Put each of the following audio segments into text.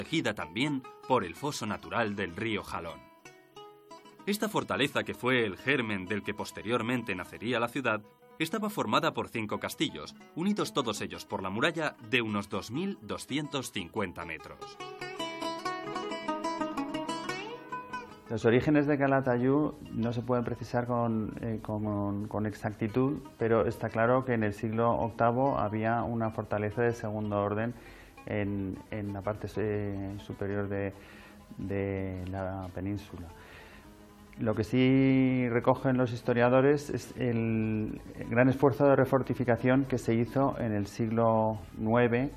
protegida también por el foso natural del río Jalón. Esta fortaleza, que fue el germen del que posteriormente nacería la ciudad, estaba formada por 5 castillos, unidos todos ellos por la muralla de unos 2.250 metros. Los orígenes de Calatayud no se pueden precisar con exactitud, pero está claro que en el siglo VIII había una fortaleza de segundo orden en la parte superior de la península. Lo que sí recogen los historiadores es el gran esfuerzo de refortificación que se hizo en el siglo IX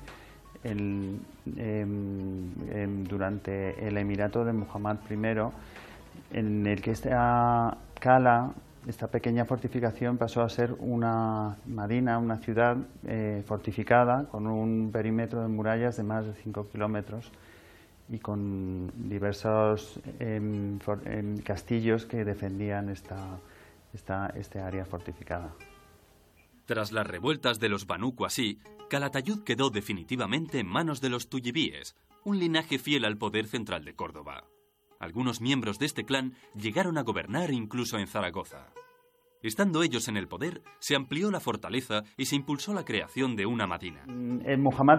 durante el emirato de Muhammad I, en el que esta cala, esta pequeña fortificación, pasó a ser una madina, una ciudad fortificada con un perímetro de murallas de más de 5 kilómetros y con diversos castillos que defendían este área fortificada. Tras las revueltas de los Banú Qasi, Calatayud quedó definitivamente en manos de los tuyibíes, un linaje fiel al poder central de Córdoba. Algunos miembros de este clan llegaron a gobernar incluso en Zaragoza. Estando ellos en el poder, se amplió la fortaleza y se impulsó la creación de una madina. Muhammad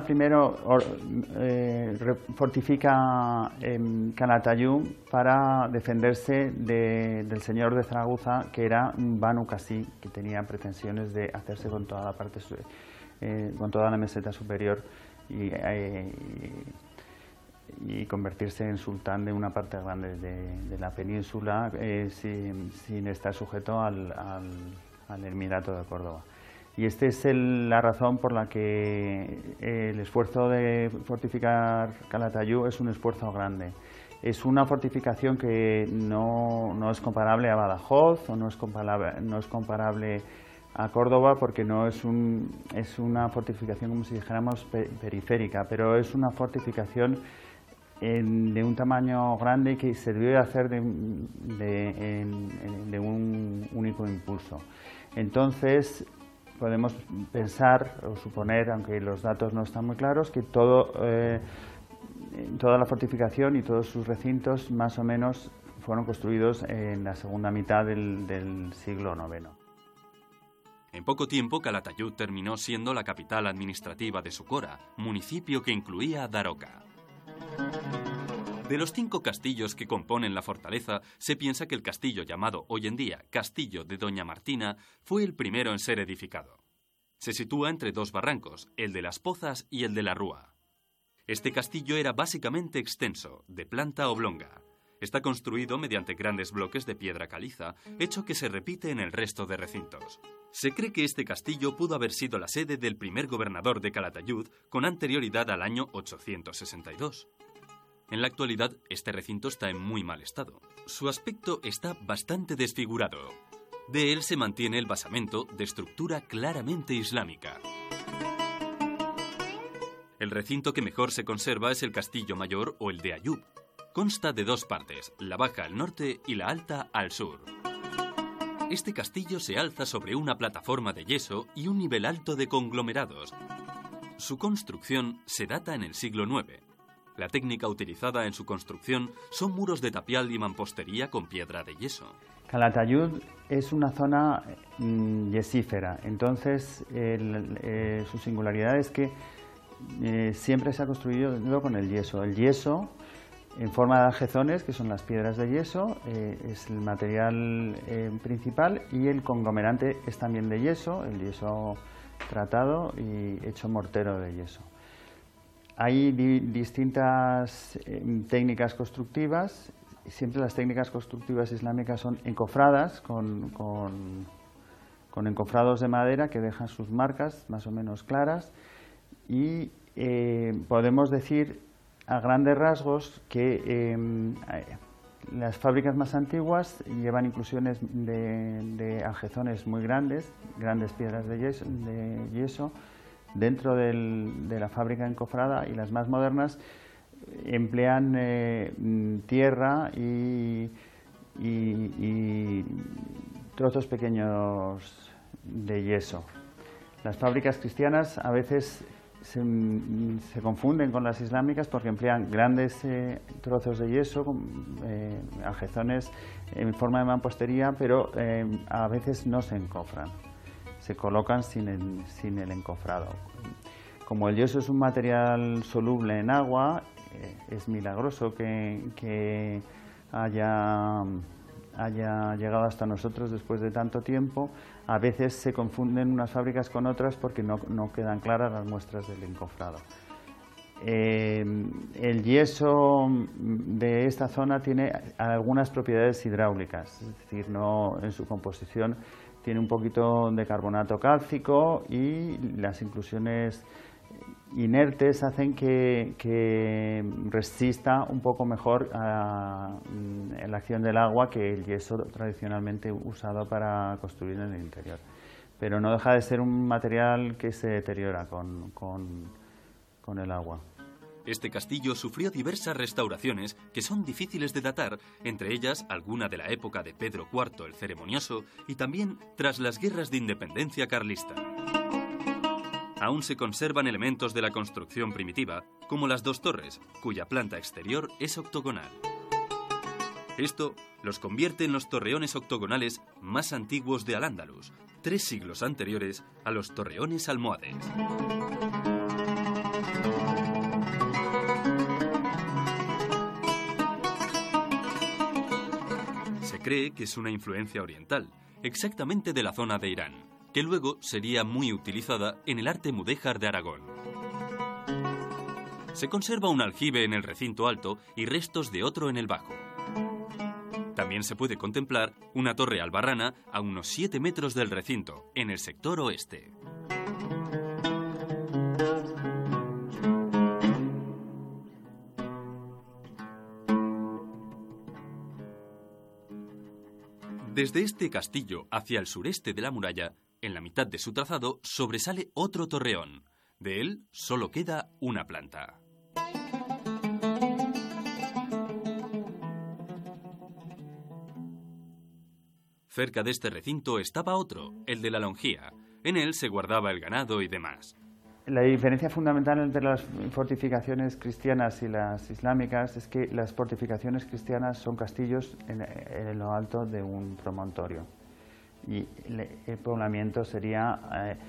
I fortifica Calatayud para defenderse del señor de Zaragoza, que era un Banu Qasi, que tenía pretensiones de hacerse con toda la meseta superior y convertirse en sultán de una parte grande de la península sin estar sujeto al Emirato de Córdoba. Y esta es la razón por la que el esfuerzo de fortificar Calatayud es un esfuerzo grande. Es una fortificación que no es comparable a Badajoz o no es comparable a Córdoba, porque no es una fortificación, como si dijéramos, periférica, pero es una fortificación de un tamaño grande y que se debió de hacer de un único impulso. Entonces podemos pensar o suponer, aunque los datos no están muy claros, que toda la fortificación y todos sus recintos más o menos fueron construidos en la segunda mitad del siglo IX. En poco tiempo, Calatayud terminó siendo la capital administrativa de Socora, municipio que incluía a Daroca. De los 5 castillos que componen la fortaleza, se piensa que el castillo llamado hoy en día Castillo de Doña Martina fue el primero en ser edificado. Se sitúa entre 2 barrancos, el de las Pozas y el de la Rúa. Este castillo era básicamente extenso, de planta oblonga. Está construido mediante grandes bloques de piedra caliza, hecho que se repite en el resto de recintos. Se cree que este castillo pudo haber sido la sede del primer gobernador de Calatayud con anterioridad al año 862. En la actualidad, este recinto está en muy mal estado. Su aspecto está bastante desfigurado. De él se mantiene el basamento, de estructura claramente islámica. El recinto que mejor se conserva es el Castillo Mayor o el de Ayub. Consta de 2 partes, la baja al norte y la alta al sur. Este castillo se alza sobre una plataforma de yeso y un nivel alto de conglomerados. Su construcción se data en el siglo IX. La técnica utilizada en su construcción son muros de tapial y mampostería con piedra de yeso. Calatayud es una zona yesífera, entonces su singularidad es que siempre se ha construido con el yeso. El yeso en forma de aljezones, que son las piedras de yeso, es el material principal, y el conglomerante es también de yeso, el yeso tratado y hecho mortero de yeso. Hay distintas técnicas constructivas. Siempre las técnicas constructivas islámicas son encofradas con encofrados de madera que dejan sus marcas más o menos claras, y podemos decir a grandes rasgos que las fábricas más antiguas llevan inclusiones de aljezones muy grandes piedras de yeso dentro de la fábrica encofrada, y las más modernas emplean tierra y trozos pequeños de yeso. Las fábricas cristianas a veces se confunden con las islámicas porque emplean grandes trozos de yeso, aljezones en forma de mampostería, pero a veces no se encofran, se colocan sin el encofrado. Como el yeso es un material soluble en agua, es milagroso que haya llegado hasta nosotros después de tanto tiempo. A veces se confunden unas fábricas con otras porque no quedan claras las muestras del encofrado. El yeso de esta zona tiene algunas propiedades hidráulicas, es decir, en su composición tiene un poquito de carbonato cálcico y las inclusiones inertes hacen que resista un poco mejor a la acción del agua que el yeso tradicionalmente usado para construir en el interior. Pero no deja de ser un material que se deteriora con el agua. Este castillo sufrió diversas restauraciones que son difíciles de datar, entre ellas alguna de la época de Pedro IV el Ceremonioso y también tras las guerras de independencia carlista. Aún se conservan elementos de la construcción primitiva, como las dos torres, cuya planta exterior es octogonal. Esto los convierte en los torreones octogonales más antiguos de Al-Ándalus, 3 siglos anteriores a los torreones almohades. Se cree que es una influencia oriental, exactamente de la zona de Irán, que luego sería muy utilizada en el arte mudéjar de Aragón. Se conserva un aljibe en el recinto alto y restos de otro en el bajo. También se puede contemplar una torre albarrana a unos 7 metros del recinto, en el sector oeste. Desde este castillo hacia el sureste de la muralla, en la mitad de su trazado, sobresale otro torreón. De él solo queda una planta. Cerca de este recinto estaba otro, el de la Longía. En él se guardaba el ganado y demás. La diferencia fundamental entre las fortificaciones cristianas y las islámicas es que las fortificaciones cristianas son castillos en lo alto de un promontorio y el poblamiento sería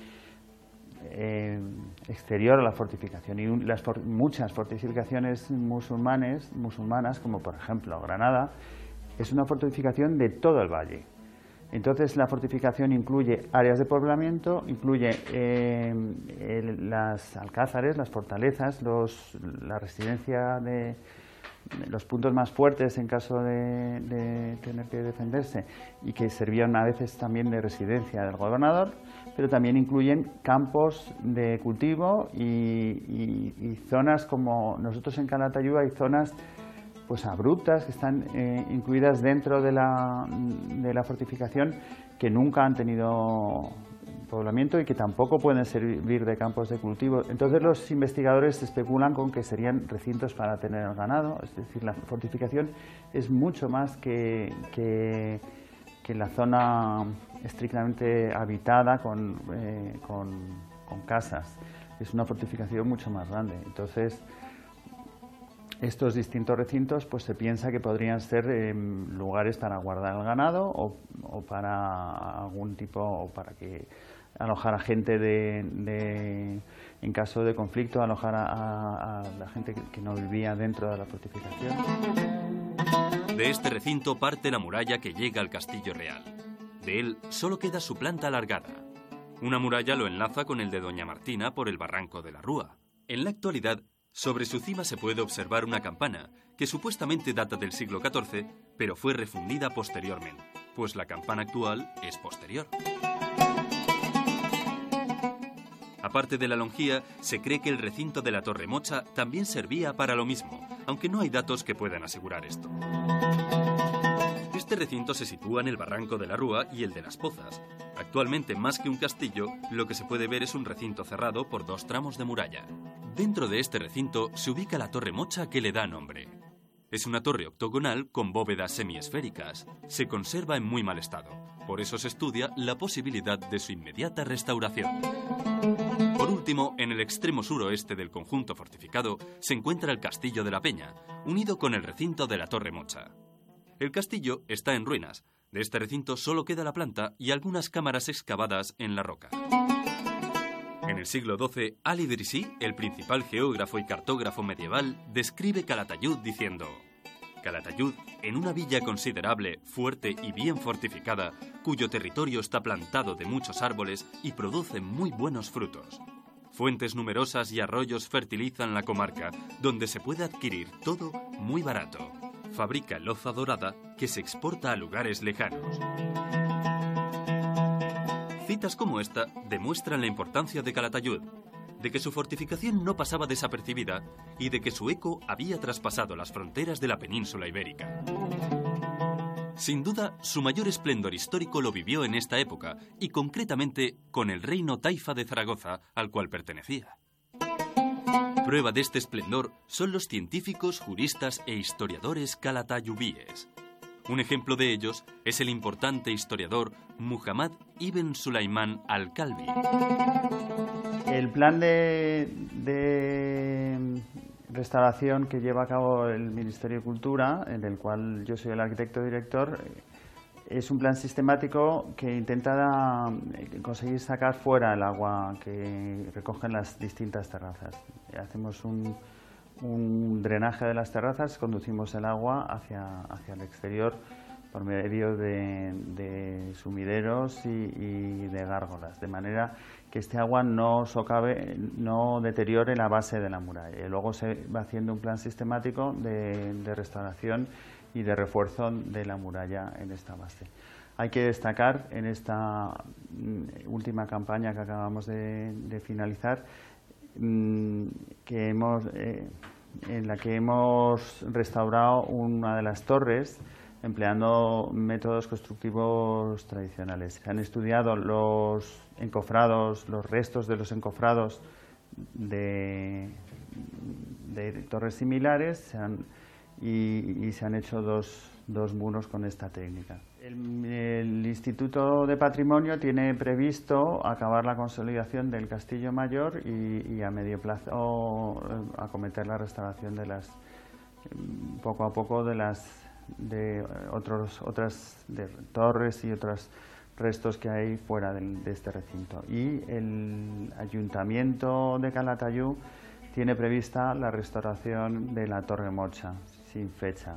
exterior a la fortificación. Y muchas fortificaciones musulmanas, como por ejemplo Granada, es una fortificación de todo el valle. Entonces la fortificación incluye áreas de poblamiento, incluye las alcázares, las fortalezas, la residencia de los puntos más fuertes en caso de tener que defenderse y que servían a veces también de residencia del gobernador, pero también incluyen campos de cultivo y zonas como nosotros en Calatayud hay zonas pues abruptas que están incluidas dentro de la fortificación que nunca han tenido poblamiento y que tampoco pueden servir de campos de cultivo. Entonces los investigadores especulan con que serían recintos para tener ganado, es decir, la fortificación es mucho más que la zona estrictamente habitada con casas, es una fortificación mucho más grande. Entonces estos distintos recintos pues se piensa que podrían ser lugares para guardar el ganado o para algún tipo, o para que alojar a gente en caso de conflicto, alojar a la gente que no vivía dentro de la fortificación. De este recinto parte la muralla que llega al Castillo Real. De él solo queda su planta alargada. Una muralla lo enlaza con el de Doña Martina por el barranco de la Rúa. En la actualidad, sobre su cima se puede observar una campana, que supuestamente data del siglo XIV, pero fue refundida posteriormente, pues la campana actual es posterior. Aparte de la Longía, se cree que el recinto de la Torre Mocha también servía para lo mismo, aunque no hay datos que puedan asegurar esto. Este recinto se sitúa en el barranco de la Rúa y el de las Pozas. Actualmente, más que un castillo, lo que se puede ver es un recinto cerrado por 2 tramos de muralla. Dentro de este recinto se ubica la Torre Mocha que le da nombre. Es una torre octogonal con bóvedas semiesféricas. Se conserva en muy mal estado. Por eso se estudia la posibilidad de su inmediata restauración. Por último, en el extremo suroeste del conjunto fortificado se encuentra el Castillo de la Peña, unido con el recinto de la Torre Mocha. El castillo está en ruinas. De este recinto solo queda la planta y algunas cámaras excavadas en la roca. En el siglo XII, Al-Idrisi, el principal geógrafo y cartógrafo medieval, describe Calatayud diciendo: Calatayud, en una villa considerable, fuerte y bien fortificada, cuyo territorio está plantado de muchos árboles y produce muy buenos frutos. Fuentes numerosas y arroyos fertilizan la comarca, donde se puede adquirir todo muy barato. Fabrica loza dorada que se exporta a lugares lejanos. Citas como esta demuestran la importancia de Calatayud, de que su fortificación no pasaba desapercibida y de que su eco había traspasado las fronteras de la península ibérica. Sin duda, su mayor esplendor histórico lo vivió en esta época y concretamente con el reino taifa de Zaragoza al cual pertenecía. Prueba de este esplendor son los científicos, juristas e historiadores calatayubíes. Un ejemplo de ellos es el importante historiador Muhammad ibn Sulaimán al-Kalbi. El plan de restauración que lleva a cabo el Ministerio de Cultura, en el cual yo soy el arquitecto director, es un plan sistemático que intenta conseguir sacar fuera el agua que recogen las distintas terrazas. Hacemos un drenaje de las terrazas, conducimos el agua hacia el exterior por medio de sumideros y de gárgolas, de manera que este agua no socave, no deteriore la base de la muralla. Y luego se va haciendo un plan sistemático de restauración y de refuerzo de la muralla en esta base. Hay que destacar en esta última campaña que acabamos de finalizar en la que hemos restaurado una de las torres empleando métodos constructivos tradicionales. Se han estudiado los encofrados, los restos de los encofrados de torres similares y se han hecho dos muros con esta técnica. El Instituto de Patrimonio tiene previsto acabar la consolidación del Castillo Mayor y a medio plazo acometer la restauración poco a poco de otras torres y otros restos que hay fuera de este recinto. Y el Ayuntamiento de Calatayud tiene prevista la restauración de la Torre Mocha, sin fecha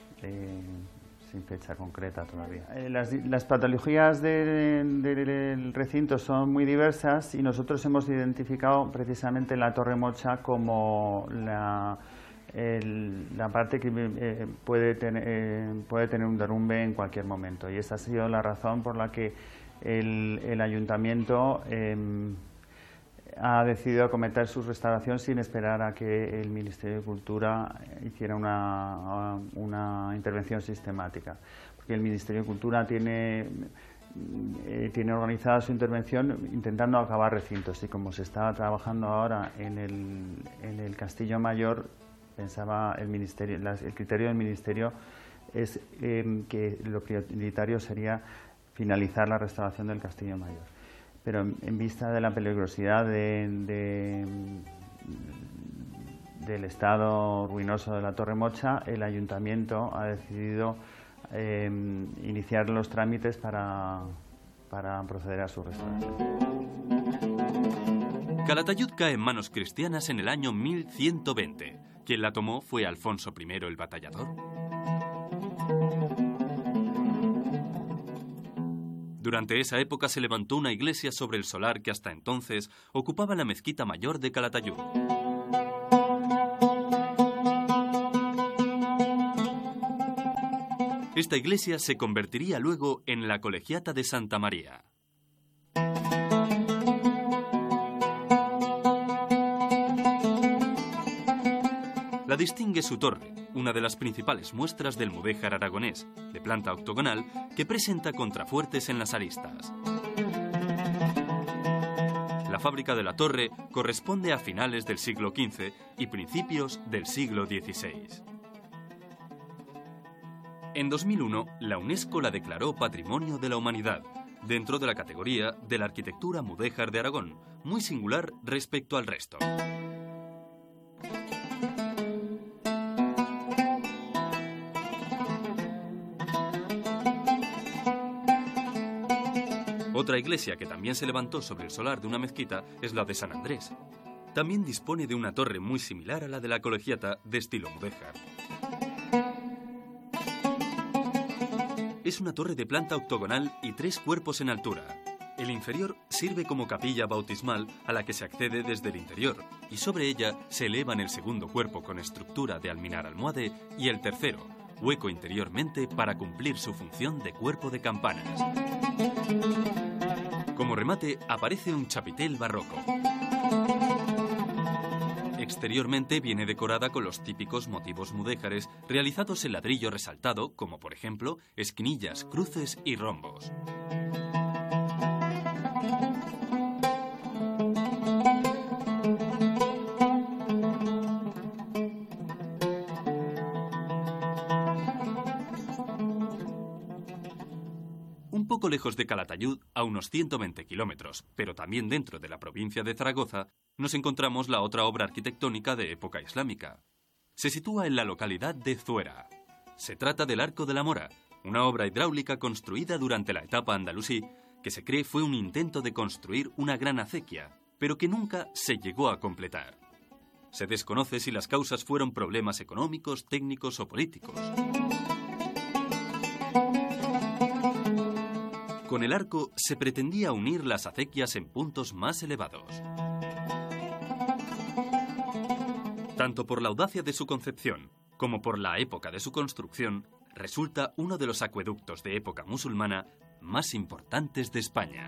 concreta todavía. Las patologías del recinto son muy diversas y nosotros hemos identificado precisamente la Torre Mocha como la parte que puede tener un derrumbe en cualquier momento, y esa ha sido la razón por la que el ayuntamiento ha decidido acometer su restauración sin esperar a que el Ministerio de Cultura hiciera una intervención sistemática, porque el Ministerio de Cultura tiene organizada su intervención intentando acabar recintos, y como se estaba trabajando ahora en el Castillo Mayor, pensaba el criterio del Ministerio es que lo prioritario sería finalizar la restauración del Castillo Mayor. Pero en vista de la peligrosidad del estado ruinoso de la Torre Mocha, el Ayuntamiento ha decidido iniciar los trámites para proceder a su restauración. Calatayud cae en manos cristianas en el año 1120. Quien la tomó fue Alfonso I el Batallador. Durante esa época se levantó una iglesia sobre el solar que hasta entonces ocupaba la mezquita mayor de Calatayud. Esta iglesia se convertiría luego en la Colegiata de Santa María. La distingue su torre, una de las principales muestras del mudéjar aragonés, de planta octogonal, que presenta contrafuertes en las aristas. La fábrica de la torre corresponde a finales del siglo XV y principios del siglo XVI. En 2001, la UNESCO la declaró Patrimonio de la Humanidad, dentro de la categoría de la arquitectura mudéjar de Aragón, muy singular respecto al resto. Otra iglesia que también se levantó sobre el solar de una mezquita es la de San Andrés. También dispone de una torre muy similar a la de la Colegiata, de estilo mudéjar. Es una torre de planta octogonal y 3 cuerpos en altura. El inferior sirve como capilla bautismal a la que se accede desde el interior, y sobre ella se elevan el segundo cuerpo con estructura de alminar almohade y el tercero, hueco interiormente para cumplir su función de cuerpo de campanas. Como remate aparece un chapitel barroco. Exteriormente viene decorada con los típicos motivos mudéjares realizados en ladrillo resaltado, como por ejemplo esquinillas, cruces y rombos. Un poco lejos de Calatayud, a unos 120 kilómetros, pero también dentro de la provincia de Zaragoza, nos encontramos la otra obra arquitectónica de época islámica. Se sitúa en la localidad de Zuera. Se trata del Arco de la Mora, una obra hidráulica construida durante la etapa andalusí, que se cree fue un intento de construir una gran acequia, pero que nunca se llegó a completar. Se desconoce si las causas fueron problemas económicos, técnicos o políticos. Con el arco se pretendía unir las acequias en puntos más elevados. Tanto por la audacia de su concepción como por la época de su construcción, resulta uno de los acueductos de época musulmana más importantes de España.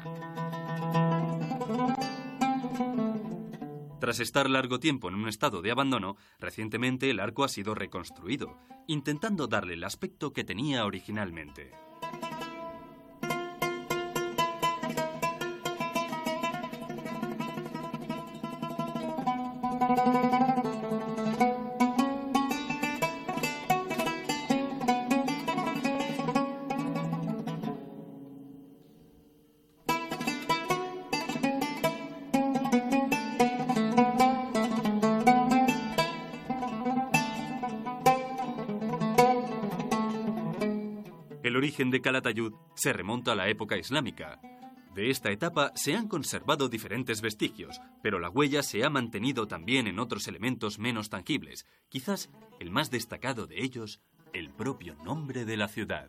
Tras estar largo tiempo en un estado de abandono, recientemente el arco ha sido reconstruido, intentando darle el aspecto que tenía originalmente. El origen de Calatayud se remonta a la época islámica. De esta etapa se han conservado diferentes vestigios, pero la huella se ha mantenido también en otros elementos menos tangibles. Quizás el más destacado de ellos, el propio nombre de la ciudad.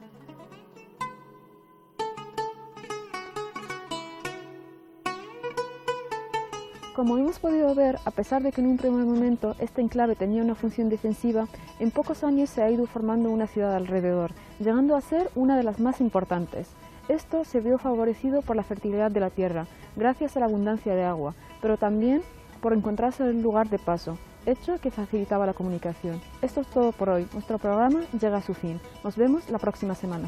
Como hemos podido ver, a pesar de que en un primer momento este enclave tenía una función defensiva, en pocos años se ha ido formando una ciudad alrededor, llegando a ser una de las más importantes. Esto se vio favorecido por la fertilidad de la tierra, gracias a la abundancia de agua, pero también por encontrarse el lugar de paso, hecho que facilitaba la comunicación. Esto es todo por hoy. Nuestro programa llega a su fin. Nos vemos la próxima semana.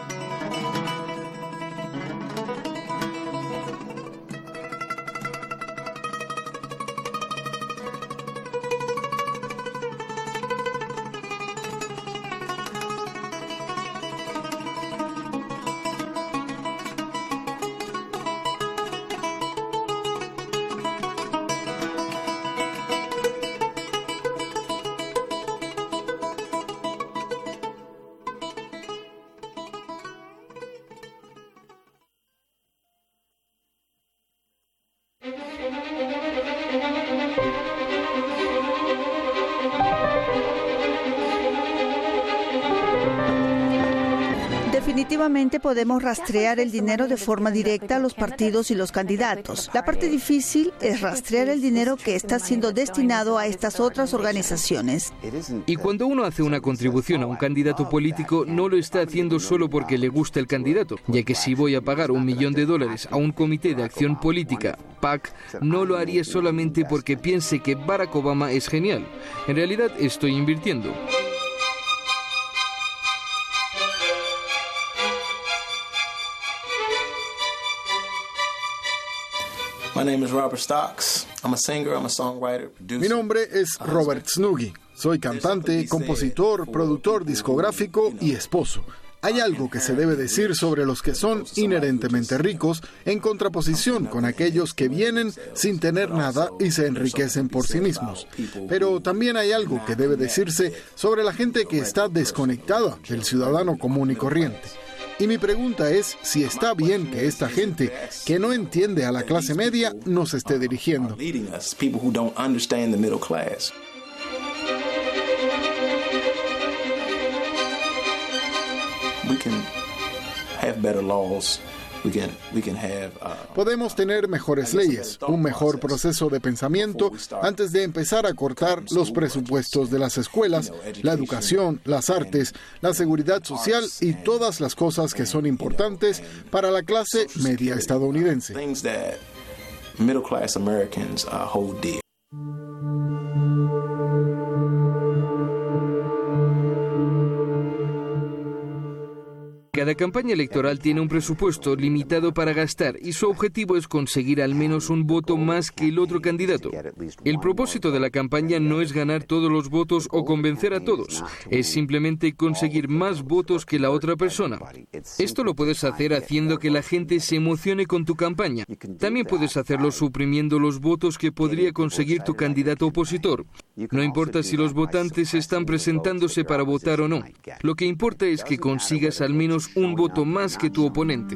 Definitivamente podemos rastrear el dinero de forma directa a los partidos y los candidatos. La parte difícil es rastrear el dinero que está siendo destinado a estas otras organizaciones. Y cuando uno hace una contribución a un candidato político, no lo está haciendo solo porque le gusta el candidato, ya que si voy a pagar $1 millón a un comité de acción política, PAC, no lo haría solamente porque piense que Barack Obama es genial. En realidad estoy invirtiendo. Mi nombre es Robert Snuggy. Soy cantante, compositor, productor discográfico y esposo. Hay algo que se debe decir sobre los que son inherentemente ricos, en contraposición con aquellos que vienen sin tener nada y se enriquecen por sí mismos. Pero también hay algo que debe decirse sobre la gente que está desconectada del ciudadano común y corriente. Y mi pregunta es si está bien que esta gente que no entiende a la clase media nos esté dirigiendo. Podemos tener mejores leyes, un mejor proceso de pensamiento antes de empezar a cortar los presupuestos de las escuelas, la educación, las artes, la seguridad social y todas las cosas que son importantes para la clase media estadounidense. Cada campaña electoral tiene un presupuesto limitado para gastar y su objetivo es conseguir al menos un voto más que el otro candidato. El propósito de la campaña no es ganar todos los votos o convencer a todos, es simplemente conseguir más votos que la otra persona. Esto lo puedes hacer haciendo que la gente se emocione con tu campaña. También puedes hacerlo suprimiendo los votos que podría conseguir tu candidato opositor. No importa si los votantes están presentándose para votar o no. Lo que importa es que consigas al menos un voto más que tu oponente.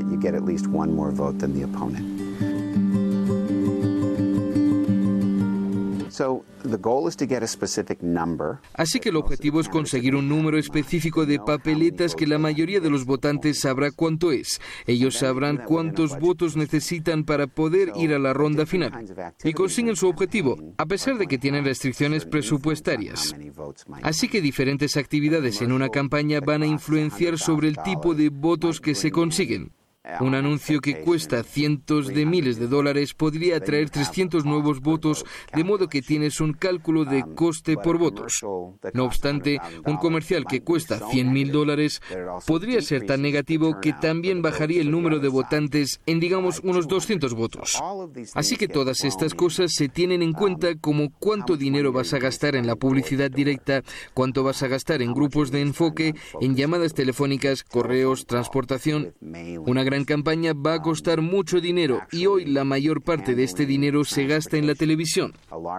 Así que el objetivo es conseguir un número específico de papeletas que la mayoría de los votantes sabrá cuánto es. Ellos sabrán cuántos votos necesitan para poder ir a la ronda final. Y consiguen su objetivo, a pesar de que tienen restricciones presupuestarias. Así que diferentes actividades en una campaña van a influenciar sobre el tipo de votos que se consiguen. Un anuncio que cuesta cientos de miles de dólares podría atraer 300 nuevos votos, de modo que tienes un cálculo de coste por votos. No obstante, un comercial que cuesta $100,000 podría ser tan negativo que también bajaría el número de votantes en, digamos, unos 200 votos. Así que todas estas cosas se tienen en cuenta, como cuánto dinero vas a gastar en la publicidad directa, cuánto vas a gastar en grupos de enfoque, en llamadas telefónicas, correos, transportación. Una gran campaña va a costar mucho dinero y hoy la mayor parte de este dinero se gasta en la televisión.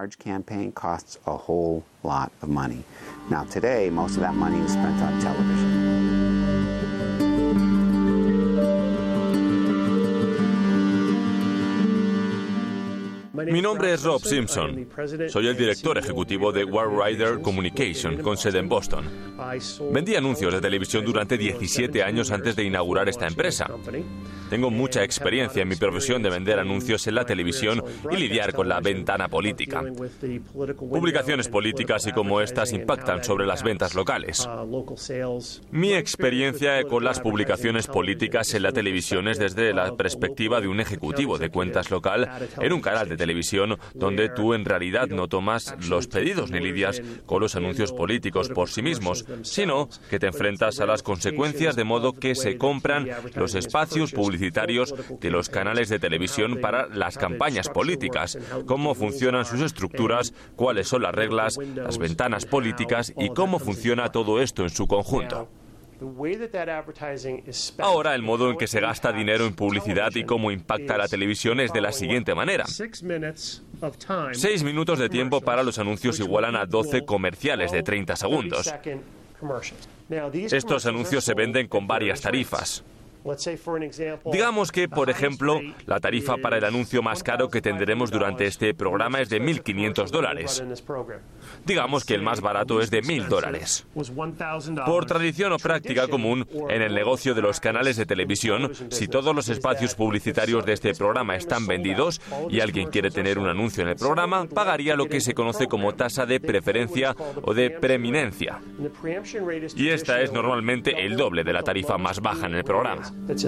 Mi nombre es Rob Simpson. Soy el director ejecutivo de Warrider Communication, con sede en Boston. Vendí anuncios de televisión durante 17 años antes de inaugurar esta empresa. Tengo mucha experiencia en mi profesión de vender anuncios en la televisión y lidiar con la ventana política. Publicaciones políticas y cómo estas impactan sobre las ventas locales. Mi experiencia con las publicaciones políticas en la televisión es desde la perspectiva de un ejecutivo de cuentas local en un canal de televisión donde tú en realidad no tomas los pedidos ni lidias con los anuncios políticos por sí mismos, sino que te enfrentas a las consecuencias de modo que se compran los espacios publicitarios de los canales de televisión para las campañas políticas, cómo funcionan sus estructuras, cuáles son las reglas, las ventanas políticas y cómo funciona todo esto en su conjunto. Ahora, el modo en que se gasta dinero en publicidad y cómo impacta la televisión es de la siguiente manera. 6 minutos de tiempo para los anuncios igualan a 12 comerciales de 30 segundos. Estos anuncios se venden con varias tarifas. Digamos que, por ejemplo, la tarifa para el anuncio más caro que tendremos durante este programa es de $1,500. Digamos que el más barato es de $1,000. Por tradición o práctica común, en el negocio de los canales de televisión, si todos los espacios publicitarios de este programa están vendidos y alguien quiere tener un anuncio en el programa, pagaría lo que se conoce como tasa de preferencia o de preeminencia. Y esta es normalmente el doble de la tarifa más baja en el programa.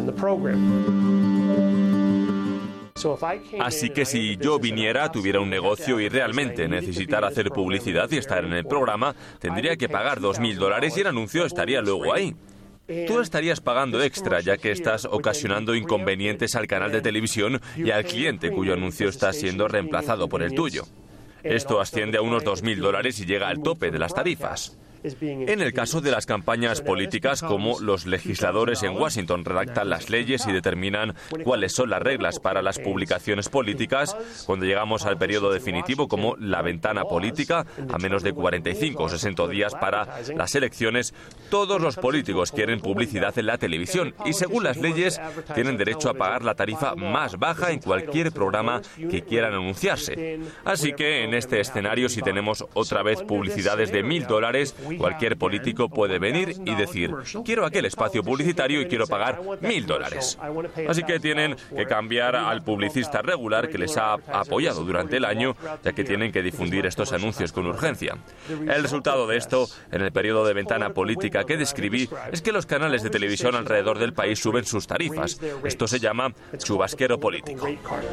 Así que si yo viniera, tuviera un negocio y realmente necesitara hacer publicidad y estar en el programa, tendría que pagar $2,000 y el anuncio estaría luego ahí. Tú estarías pagando extra, ya que estás ocasionando inconvenientes al canal de televisión y al cliente cuyo anuncio está siendo reemplazado por el tuyo. Esto asciende a unos $2.000 y llega al tope de las tarifas. En el caso de las campañas políticas, como los legisladores en Washington redactan las leyes y determinan cuáles son las reglas para las publicaciones políticas, cuando llegamos al periodo definitivo, como la ventana política, a menos de 45 o 60 días para las elecciones, todos los políticos quieren publicidad en la televisión y, según las leyes, tienen derecho a pagar la tarifa más baja en cualquier programa que quieran anunciarse. Así que, en este escenario, si tenemos otra vez publicidades de $1.000, cualquier político puede venir y decir: quiero aquel espacio publicitario y quiero pagar $1.000. Así que tienen que cambiar al publicista regular que les ha apoyado durante el año, ya que tienen que difundir estos anuncios con urgencia. El resultado de esto, en el periodo de ventana política que describí, es que los canales de televisión alrededor del país suben sus tarifas. Esto se llama chubasquero político.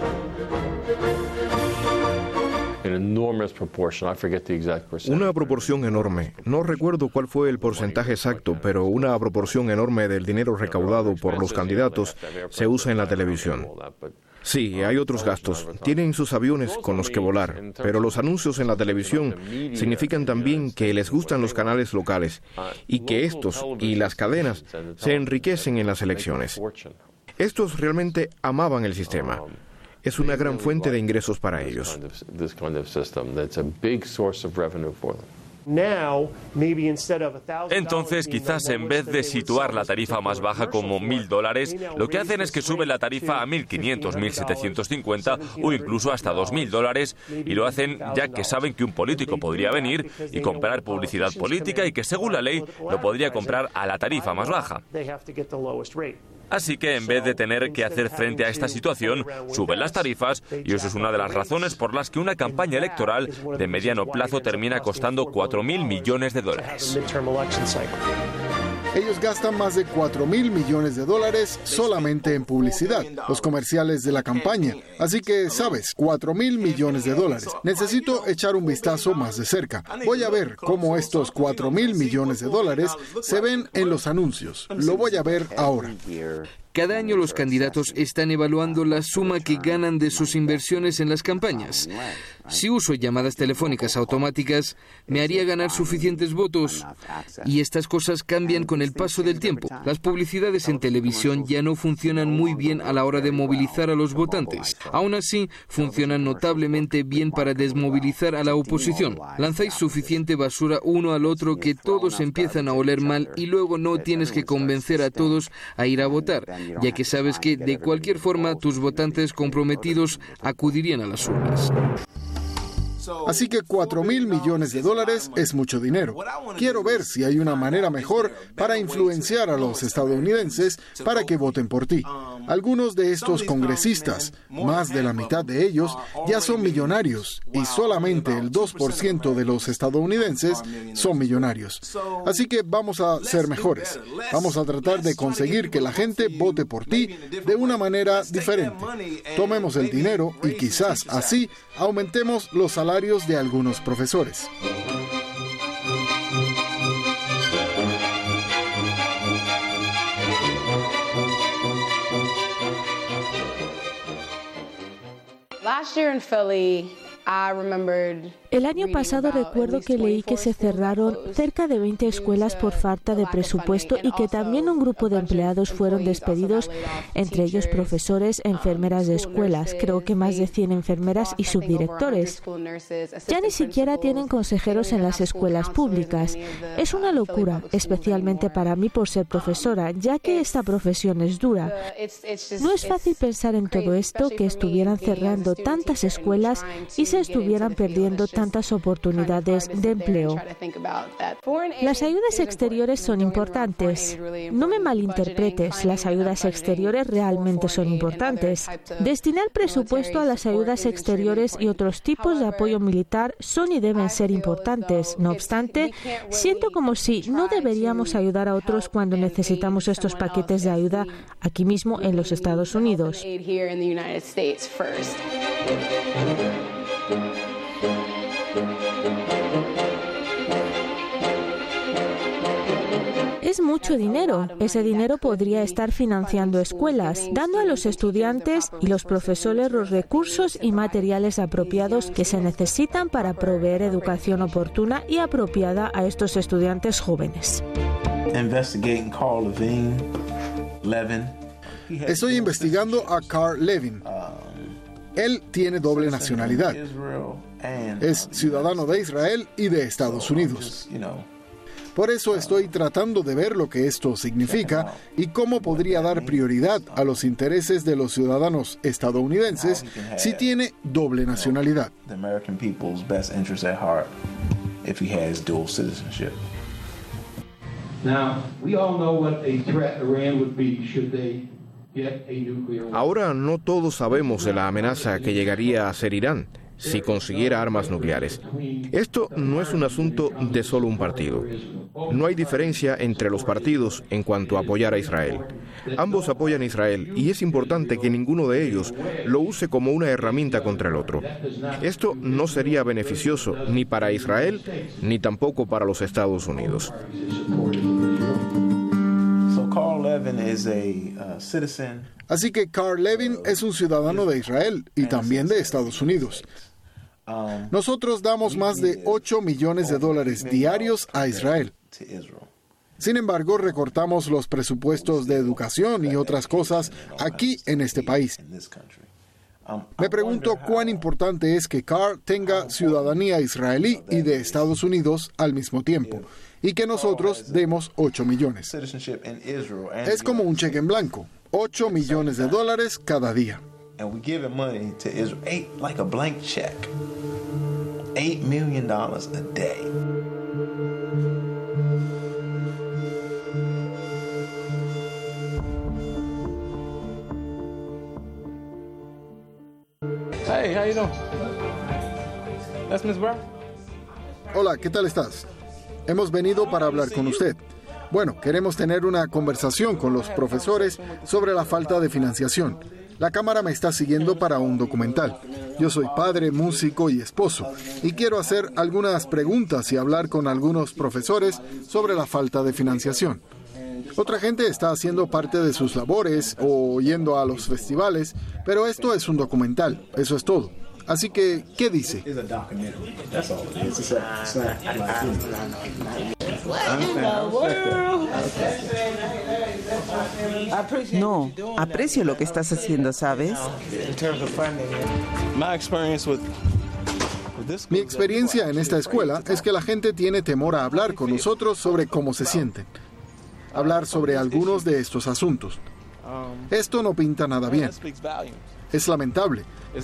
Una proporción enorme. No recuerdo cuál fue el porcentaje exacto, pero una proporción enorme del dinero recaudado por los candidatos se usa en la televisión. Sí, hay otros gastos. Tienen sus aviones con los que volar, pero los anuncios en la televisión significan también que les gustan los canales locales y que estos y las cadenas se enriquecen en las elecciones. Estos realmente amaban el sistema. Es una gran fuente de ingresos para ellos. Entonces, quizás en vez de situar la tarifa más baja como $1.000, lo que hacen es que suben la tarifa a $1.500, $1.750 o incluso hasta $2.000, y lo hacen ya que saben que un político podría venir y comprar publicidad política y que, según la ley, lo podría comprar a la tarifa más baja. Así que, en vez de tener que hacer frente a esta situación, suben las tarifas, y eso es una de las razones por las que una campaña electoral de mediano plazo termina costando $4.000 millones. Ellos gastan más de $4.000 millones solamente en publicidad, los comerciales de la campaña. Así que, sabes, $4.000 millones. Necesito echar un vistazo más de cerca. Voy a ver cómo estos $4.000 millones se ven en los anuncios. Lo voy a ver ahora. Cada año los candidatos están evaluando la suma que ganan de sus inversiones en las campañas. Si uso llamadas telefónicas automáticas, me haría ganar suficientes votos. Y estas cosas cambian con el paso del tiempo. Las publicidades en televisión ya no funcionan muy bien a la hora de movilizar a los votantes. Aún así, funcionan notablemente bien para desmovilizar a la oposición. Lanzáis suficiente basura uno al otro que todos empiezan a oler mal y luego no tienes que convencer a todos a ir a votar, ya que sabes que de cualquier forma tus votantes comprometidos acudirían a las urnas. Así que $4.000 millones es mucho dinero. Quiero ver si hay una manera mejor para influenciar a los estadounidenses para que voten por ti. Algunos de estos congresistas, más de la mitad de ellos, ya son millonarios y solamente el 2% de los estadounidenses son millonarios. Así que vamos a ser mejores. Vamos a tratar de conseguir que la gente vote por ti de una manera diferente. Tomemos el dinero y quizás así aumentemos los salarios de algunos profesores. Last year in Philly, I remembered El año pasado recuerdo que leí que se cerraron cerca de 20 escuelas por falta de presupuesto y que también un grupo de empleados fueron despedidos, entre ellos profesores, enfermeras de escuelas, creo que más de 100 enfermeras y subdirectores. Ya ni siquiera tienen consejeros en las escuelas públicas. Es una locura, especialmente para mí por ser profesora, ya que esta profesión es dura. No es fácil pensar en todo esto, que estuvieran cerrando tantas escuelas y se estuvieran perdiendo tantas oportunidades de empleo. Las ayudas exteriores son importantes. No me malinterpretes, las ayudas exteriores realmente son importantes. Destinar presupuesto a las ayudas exteriores y otros tipos de apoyo militar son y deben ser importantes. No obstante, siento como si no deberíamos ayudar a otros cuando necesitamos estos paquetes de ayuda aquí mismo en los Estados Unidos. Es mucho dinero. Ese dinero podría estar financiando escuelas, dando a los estudiantes y los profesores los recursos y materiales apropiados que se necesitan para proveer educación oportuna y apropiada a estos estudiantes jóvenes. Estoy investigando a Carl Levin. Él tiene doble nacionalidad. Es ciudadano de Israel y de Estados Unidos. Por eso estoy tratando de ver lo que esto significa y cómo podría dar prioridad a los intereses de los ciudadanos estadounidenses si tiene doble nacionalidad. Ahora no todos sabemos de la amenaza que llegaría a ser Irán si consiguiera armas nucleares. Esto no es un asunto de solo un partido. No hay diferencia entre los partidos en cuanto a apoyar a Israel. Ambos apoyan a Israel y es importante que ninguno de ellos lo use como una herramienta contra el otro. Esto no sería beneficioso ni para Israel ni tampoco para los Estados Unidos. Así que Carl Levin es un ciudadano de Israel y también de Estados Unidos. Nosotros damos más de $8 millones diarios a Israel. Sin embargo, recortamos los presupuestos de educación y otras cosas aquí en este país. Me pregunto cuán importante es que Carl tenga ciudadanía israelí y de Estados Unidos al mismo tiempo, y que nosotros demos 8 millones. Es como un cheque en blanco, $8 millones cada día. $8 million a day. Hey, how you doing? That's Miss Brown. Hola, ¿qué tal estás? Hemos venido para hablar con usted. Bueno, queremos tener una conversación con los profesores sobre la falta de financiación. La cámara me está siguiendo para un documental. Yo soy padre, músico y esposo, y quiero hacer algunas preguntas y hablar con algunos profesores sobre la falta de financiación. Otra gente está haciendo parte de sus labores o yendo a los festivales, pero esto es un documental, eso es todo. Así que, ¿qué dice? No, aprecio lo que estás haciendo, ¿sabes? Mi experiencia en esta escuela es que la gente tiene temor a hablar con nosotros sobre cómo se sienten. Hablar sobre algunos de estos asuntos. Esto no pinta nada bien. Es lamentable.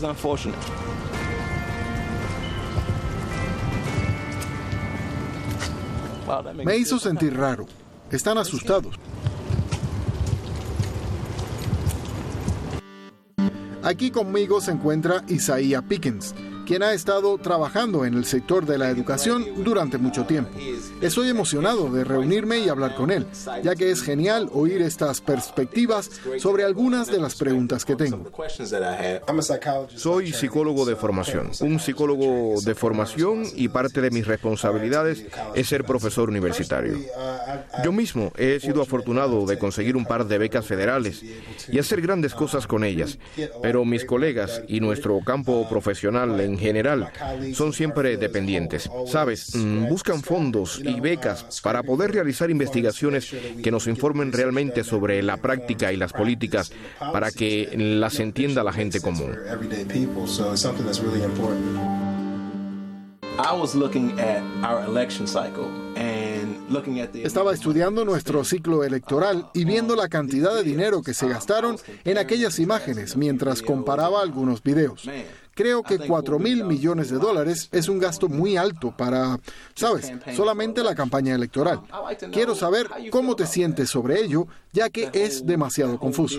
Me hizo sentir raro. Están asustados. Aquí conmigo se encuentra Isaiah Pickens, quien ha estado trabajando en el sector de la educación durante mucho tiempo. Estoy emocionado de reunirme y hablar con él, ya que es genial oír estas perspectivas sobre algunas de las preguntas que tengo. Soy psicólogo de formación, un psicólogo de formación, y parte de mis responsabilidades es ser profesor universitario. Yo mismo he sido afortunado de conseguir un par de becas federales y hacer grandes cosas con ellas, pero mis colegas y nuestro campo profesional en general son siempre dependientes. ¿Sabes? Buscan fondos y becas para poder realizar investigaciones que nos informen realmente sobre la práctica y las políticas para que las entienda la gente común. Estaba estudiando nuestro ciclo electoral y viendo la cantidad de dinero que se gastaron en aquellas imágenes mientras comparaba algunos videos. Creo que $4,000 millones es un gasto muy alto para, ¿sabes?, solamente la campaña electoral. Quiero saber cómo te sientes sobre ello, ya que es demasiado confuso.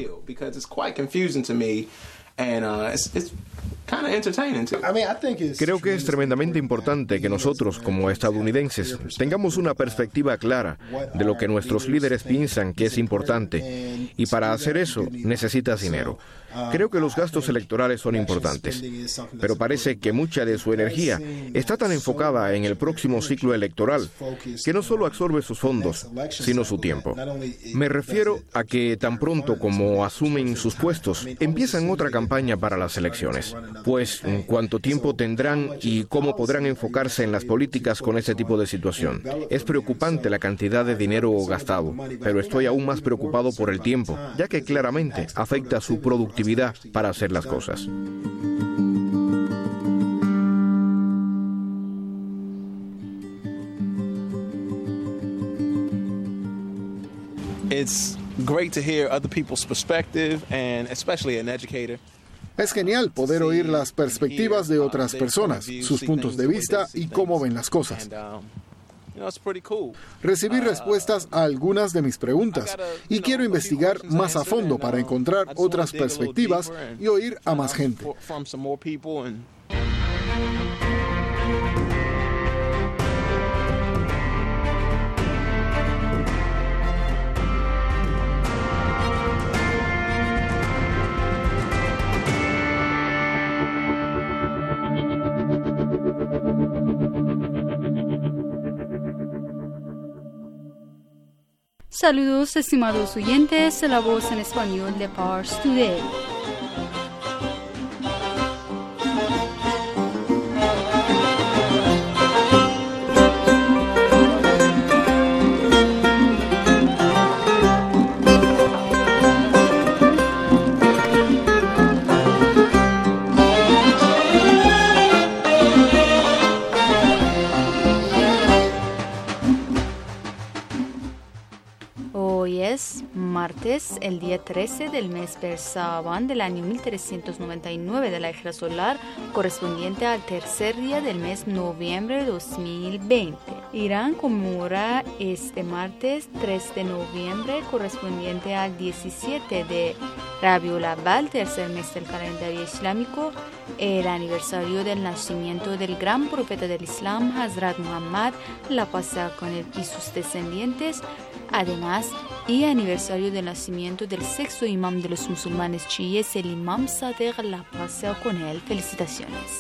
Creo que es tremendamente importante que nosotros, como estadounidenses, tengamos una perspectiva clara de lo que nuestros líderes piensan que es importante. Y para hacer eso, necesitas dinero. Creo que los gastos electorales son importantes, pero parece que mucha de su energía está tan enfocada en el próximo ciclo electoral que no solo absorbe sus fondos, sino su tiempo. Me refiero a que tan pronto como asumen sus puestos, empiezan otra campaña para las elecciones. Pues, ¿cuánto tiempo tendrán y cómo podrán enfocarse en las políticas con este tipo de situación? Es preocupante la cantidad de dinero gastado, pero estoy aún más preocupado por el tiempo, ya que claramente afecta su productividad para hacer las cosas. It's great to hear other people's perspective, and especially an educator. Es genial poder oír las perspectivas de otras personas, sus puntos de vista y cómo ven las cosas. Recibí respuestas a algunas de mis preguntas y quiero investigar más a fondo para encontrar otras perspectivas y oír a más gente. Saludos, estimados oyentes, la voz en español de Pars Today. Martes, el día 13 del mes Persaban del año 1399 de la era solar, correspondiente al tercer día del mes noviembre de 2020. Irán conmemora este martes 3 de noviembre, correspondiente al 17 de Rabiul Awwal, tercer mes del calendario islámico, el aniversario del nacimiento del gran profeta del Islam, Hazrat Muhammad, la paz sea con él y sus descendientes. Además, y aniversario del nacimiento del sexto imam de los musulmanes chiíes, el imam Sadiq, la paz sea con él. Felicitaciones.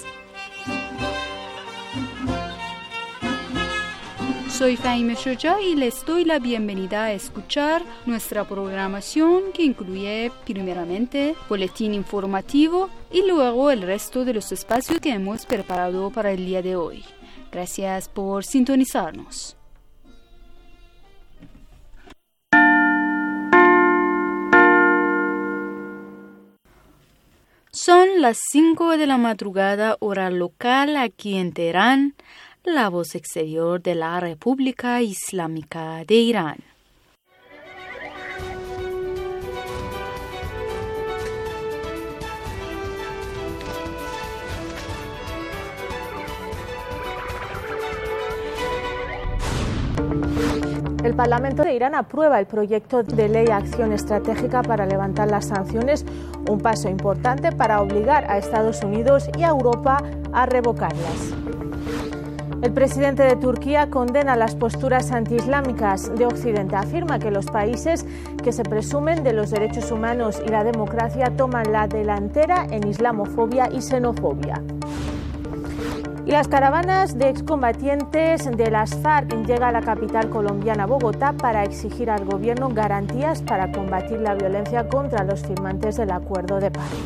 Soy Fahime Shoja y les doy la bienvenida a escuchar nuestra programación que incluye primeramente boletín informativo y luego el resto de los espacios que hemos preparado para el día de hoy. Gracias por sintonizarnos. Son las 5 de la madrugada, hora local, aquí en Teherán, la voz exterior de la República Islámica de Irán. El Parlamento de Irán aprueba el proyecto de ley Acción Estratégica para levantar las sanciones, un paso importante para obligar a Estados Unidos y a Europa a revocarlas. El presidente de Turquía condena las posturas antiislámicas de Occidente. Afirma que los países que se presumen de los derechos humanos y la democracia toman la delantera en islamofobia y xenofobia. Y las caravanas de excombatientes de las FARC llegan a la capital colombiana, Bogotá, para exigir al gobierno garantías para combatir la violencia contra los firmantes del acuerdo de paz.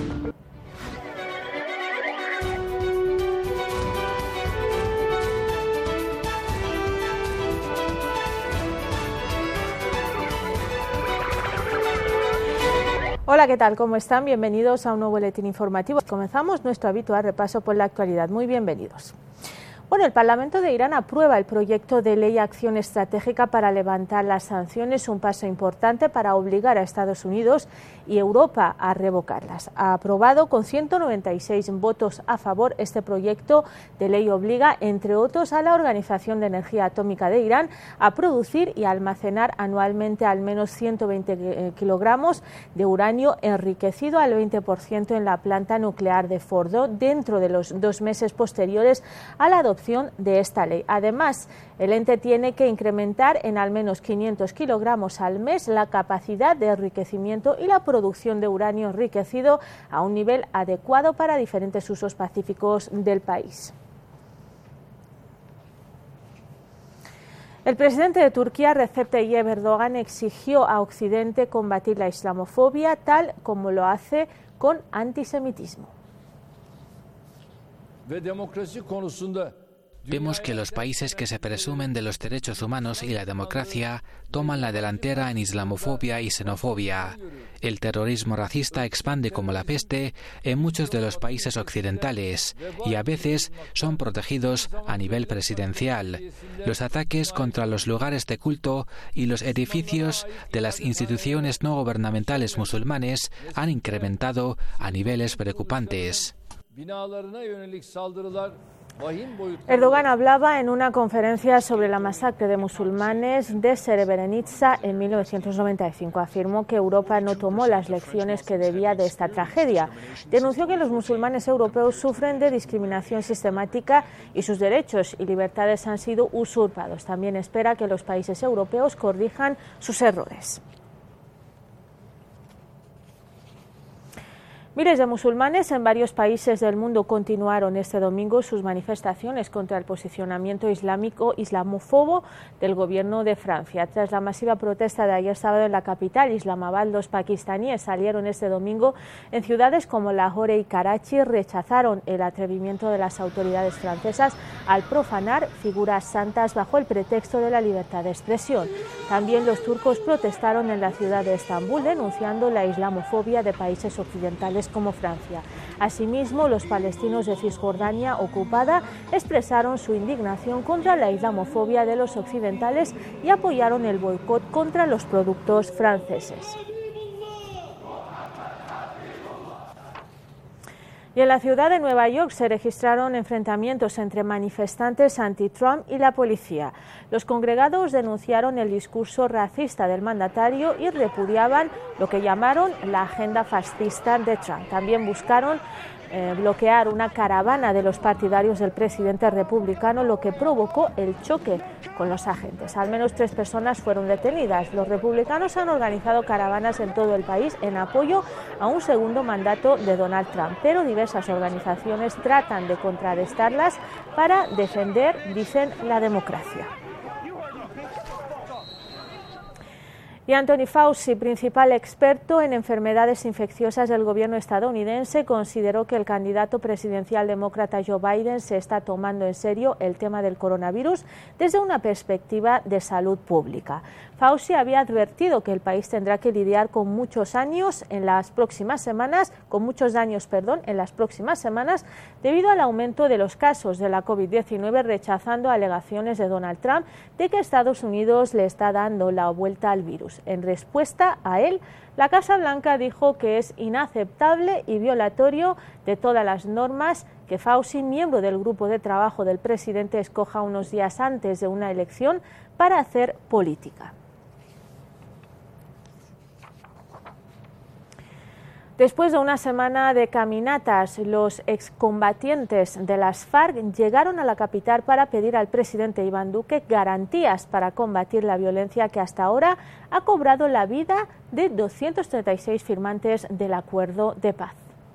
Hola, ¿qué tal? ¿Cómo están? Bienvenidos a un nuevo boletín informativo. Comenzamos nuestro habitual repaso por la actualidad. Muy bienvenidos. Bueno, el Parlamento de Irán aprueba el proyecto de ley Acción Estratégica para levantar las sanciones, un paso importante para obligar a Estados Unidos y Europa a revocarlas. Ha aprobado con 196 votos a favor. Este proyecto de ley obliga, entre otros, a la Organización de Energía Atómica de Irán a producir y almacenar anualmente al menos 120 kilogramos de uranio enriquecido al 20% en la planta nuclear de Fordo dentro de los 2 meses posteriores a la adopción adopción de esta ley. Además, el ente tiene que incrementar en al menos 500 kilogramos al mes la capacidad de enriquecimiento y la producción de uranio enriquecido a un nivel adecuado para diferentes usos pacíficos del país. El presidente de Turquía, Recep Tayyip Erdogan, exigió a Occidente combatir la islamofobia tal como lo hace con antisemitismo. Vemos que los países que se presumen de los derechos humanos y la democracia toman la delantera en islamofobia y xenofobia. El terrorismo racista expande como la peste en muchos de los países occidentales y a veces son protegidos a nivel presidencial. Los ataques contra los lugares de culto y los edificios de las instituciones no gubernamentales musulmanes han incrementado a niveles preocupantes. Erdogan hablaba en una conferencia sobre la masacre de musulmanes de Srebrenica en 1995. Afirmó que Europa no tomó las lecciones que debía de esta tragedia. Denunció que los musulmanes europeos sufren de discriminación sistemática y sus derechos y libertades han sido usurpados. También espera que los países europeos corrijan sus errores. Miles de musulmanes en varios países del mundo continuaron este domingo sus manifestaciones contra el posicionamiento islamófobo del gobierno de Francia. Tras la masiva protesta de ayer sábado en la capital, Islamabad, los pakistaníes salieron este domingo en ciudades como Lahore y Karachi, rechazaron el atrevimiento de las autoridades francesas al profanar figuras santas bajo el pretexto de la libertad de expresión. También los turcos protestaron en la ciudad de Estambul denunciando la islamofobia de países occidentales como Francia. Asimismo, los palestinos de Cisjordania ocupada expresaron su indignación contra la islamofobia de los occidentales y apoyaron el boicot contra los productos franceses. Y en la ciudad de Nueva York se registraron enfrentamientos entre manifestantes anti-Trump y la policía. Los congregados denunciaron el discurso racista del mandatario y repudiaban lo que llamaron la agenda fascista de Trump. También buscaron bloquear una caravana de los partidarios del presidente republicano, lo que provocó el choque con los agentes. Al menos 3 personas fueron detenidas. Los republicanos han organizado caravanas en todo el país en apoyo a un segundo mandato de Donald Trump, pero diversas organizaciones tratan de contrarrestarlas para defender, dicen, la democracia. Y Anthony Fauci, principal experto en enfermedades infecciosas del gobierno estadounidense, consideró que el candidato presidencial demócrata Joe Biden se está tomando en serio el tema del coronavirus desde una perspectiva de salud pública. Fauci había advertido que el país tendrá que lidiar con muchos daños en las próximas semanas, debido al aumento de los casos de la COVID-19, rechazando alegaciones de Donald Trump de que Estados Unidos le está dando la vuelta al virus. En respuesta a él, la Casa Blanca dijo que es inaceptable y violatorio de todas las normas que Fauci, miembro del grupo de trabajo del presidente, escoja unos días antes de una elección para hacer política. Después de una semana de caminatas, los excombatientes de las FARC llegaron a la capital para pedir al presidente Iván Duque garantías para combatir la violencia que hasta ahora ha cobrado la vida de 236 firmantes del acuerdo de paz.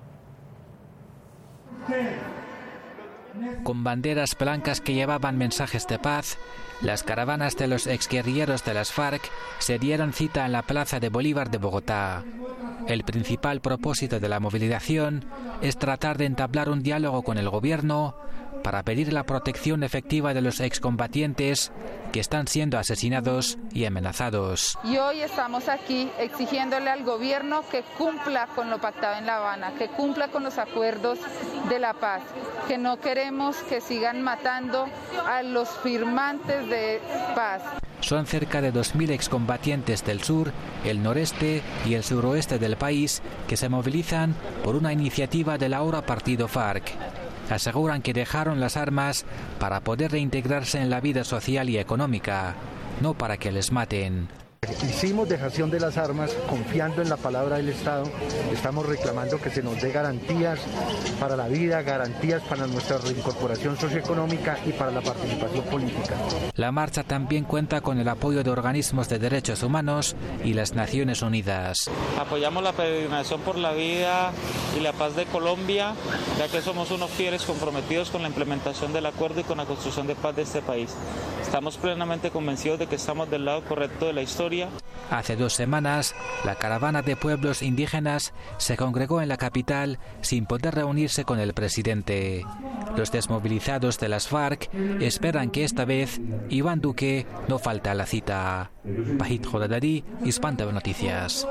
Con banderas blancas que llevaban mensajes de paz, las caravanas de los exguerrilleros de las FARC se dieron cita en la Plaza de Bolívar de Bogotá. El principal propósito de la movilización es tratar de entablar un diálogo con el gobierno para pedir la protección efectiva de los excombatientes que están siendo asesinados y amenazados. Y hoy estamos aquí exigiéndole al gobierno que cumpla con lo pactado en La Habana, que cumpla con los acuerdos de la paz, que no queremos que sigan matando a los firmantes de paz. Son cerca de 2.000 excombatientes del sur, el noreste y el suroeste del país que se movilizan por una iniciativa del ahora partido FARC. Aseguran que dejaron las armas para poder reintegrarse en la vida social y económica, no para que les maten. Hicimos dejación de las armas confiando en la palabra del Estado. Estamos reclamando que se nos dé garantías para la vida, garantías para nuestra reincorporación socioeconómica y para la participación política. La marcha también cuenta con el apoyo de organismos de derechos humanos y las Naciones Unidas. Apoyamos la peregrinación por la vida y la paz de Colombia, ya que somos unos fieles comprometidos con la implementación del acuerdo y con la construcción de paz de este país. Estamos plenamente convencidos de que estamos del lado correcto de la historia. Hace 2 semanas, la caravana de pueblos indígenas se congregó en la capital sin poder reunirse con el presidente. Los desmovilizados de las FARC esperan que esta vez Iván Duque no falte a la cita. Pajit Joradari, Hispan TV Noticias.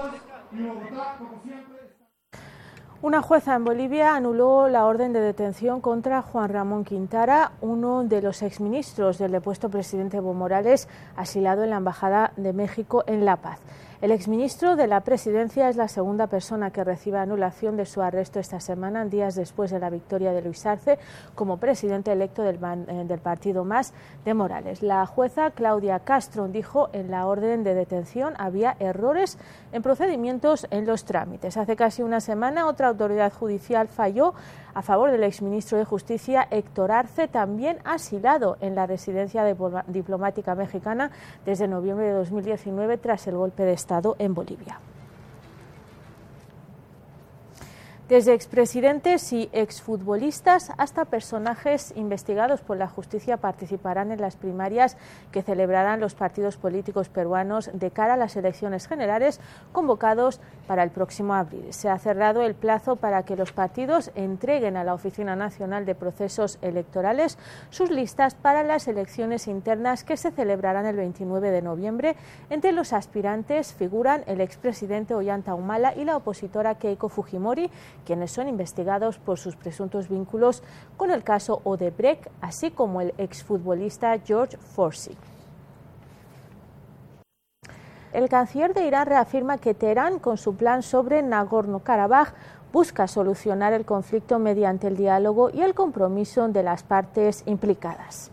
Una jueza en Bolivia anuló la orden de detención contra Juan Ramón Quintara, uno de los exministros del depuesto presidente Evo Morales, asilado en la Embajada de México en La Paz. El exministro de la Presidencia es la segunda persona que recibe anulación de su arresto esta semana, días después de la victoria de Luis Arce como presidente electo del partido MAS de Morales. La jueza Claudia Castro dijo en la orden de detención había errores en procedimientos en los trámites. Hace casi una semana otra autoridad judicial falló a favor del exministro de Justicia Héctor Arce, también asilado en la residencia diplomática mexicana desde noviembre de 2019 tras el golpe de Estado en Bolivia. Desde expresidentes y exfutbolistas hasta personajes investigados por la justicia participarán en las primarias que celebrarán los partidos políticos peruanos de cara a las elecciones generales convocados para el próximo abril. Se ha cerrado el plazo para que los partidos entreguen a la Oficina Nacional de Procesos Electorales sus listas para las elecciones internas que se celebrarán el 29 de noviembre. Entre los aspirantes figuran el expresidente Ollanta Humala y la opositora Keiko Fujimori, quienes son investigados por sus presuntos vínculos con el caso Odebrecht, así como el exfutbolista George Forsyth. El canciller de Irán reafirma que Teherán, con su plan sobre Nagorno-Karabaj, busca solucionar el conflicto mediante el diálogo y el compromiso de las partes implicadas.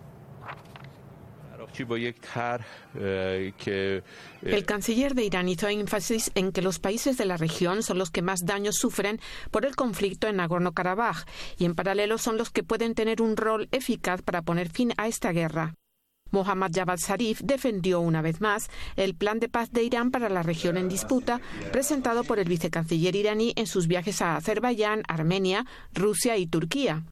El canciller de Irán hizo énfasis en que los países de la región son los que más daños sufren por el conflicto en Nagorno-Karabaj y en paralelo son los que pueden tener un rol eficaz para poner fin a esta guerra. Mohammad Javad Zarif defendió una vez más el plan de paz de Irán para la región en disputa, presentado por el vicecanciller iraní en sus viajes a Azerbaiyán, Armenia, Rusia y Turquía.